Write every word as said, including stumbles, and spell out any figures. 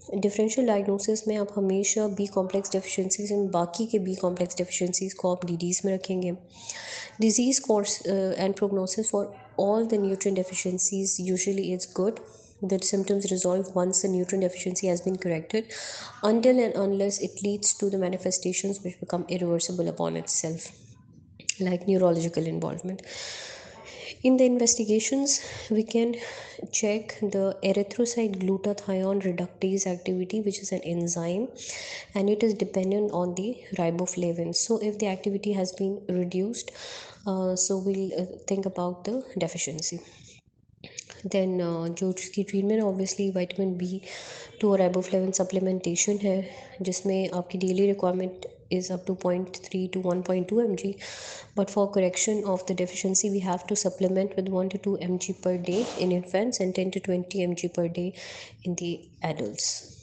Differential diagnosis में आप हमेशा बी कॉम्प्लेक्स डेफिशिएंसीज एंड बाकी के बी कॉम्प्लेक्स डेफिशिएंसीज को आप डीडीज में रखेंगे. Disease course uh, and prognosis for all the nutrient deficiencies usually is good. The symptoms resolve once the nutrient deficiency has been corrected, until and unless it leads to the manifestations which become irreversible upon itself, like neurological involvement. In the investigations, we can check the erythrocyte glutathione reductase activity, which is an enzyme, and it is dependent on the riboflavin. So, if the activity has been reduced, uh, so we'll uh, think about the deficiency. Then जो उसकी treatment obviously vitamin B two और riboflavin supplementation है, जिसमें आपकी daily requirement is up to zero point three to one point two mg, but for correction of the deficiency we have to supplement with one to two mg per day in infants and ten to twenty mg per day in the adults.